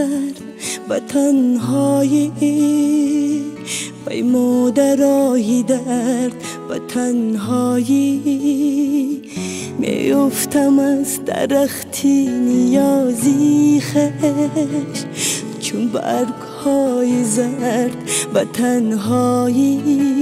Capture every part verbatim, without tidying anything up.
درد و تنهایی، پیموده راهی درد و تنهایی. میافتم از درختی نیازی خش، چون برگ های زرد و تنهایی.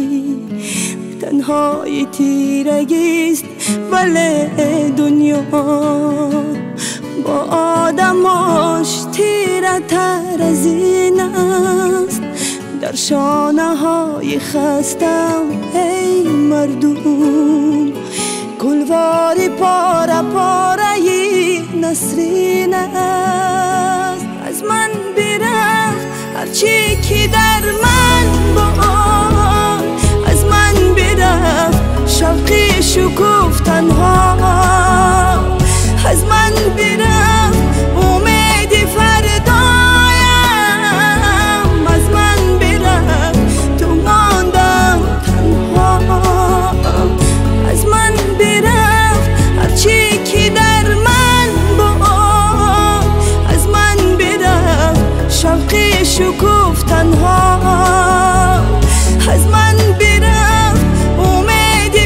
تنهایی تیرگیست ولی دنیا با آدماش تیره تر از این است. در شانه های خستم ای مردم، گلواری پاره پاره نسرین است. از من برفت هرچی که در من بود، از من برفت شوقی شکوفتن ها، از من برفت امید فردایم، از من برفت تو ماندم تنها. از من برفت هرچی که در من بود، از من برفت شوقی شکوفتن ها، از من برفت امید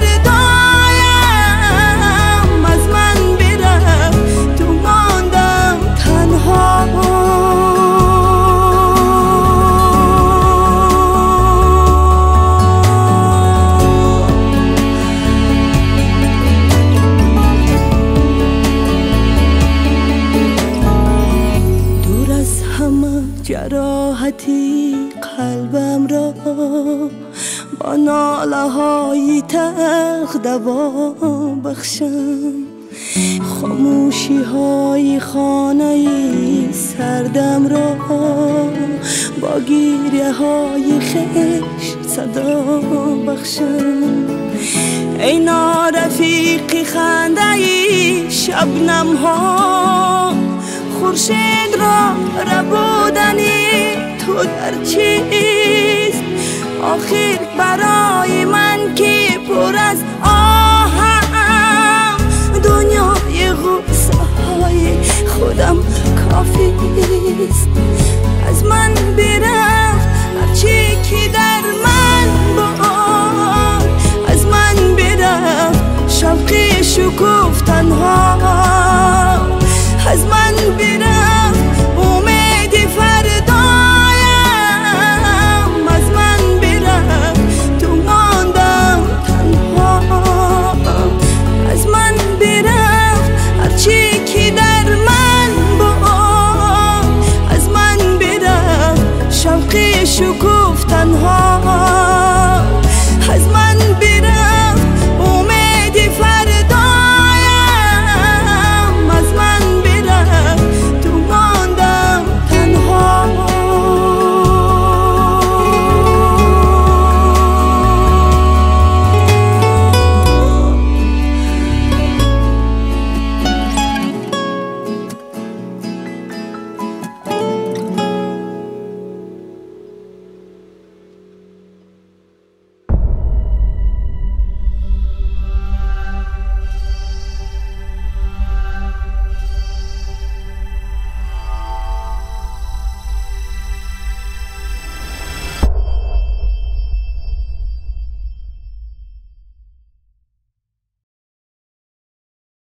فردایم، از من برفت تو ماندم تنها. دور از همه جراحتی قلبم را با ناله های تلخ دوا بخشم. خاموشی های خانه سردم را با گریه های خشت صدا بخشم. ای نارفیقی خنده شبنم ها، خورشید را ربودنی تو در چیست؟ آخر برای من که پر از آهم، دنیای غصه های خودم کافیست. از من برفت هرچی که در من بود، از من برفت شوقی شکوفتن ها، از من برفت امید فردایم، از من برفت تو ماندم تنها. از من برفت هرچی که در من بود، از من برفت شوقی شکوفتن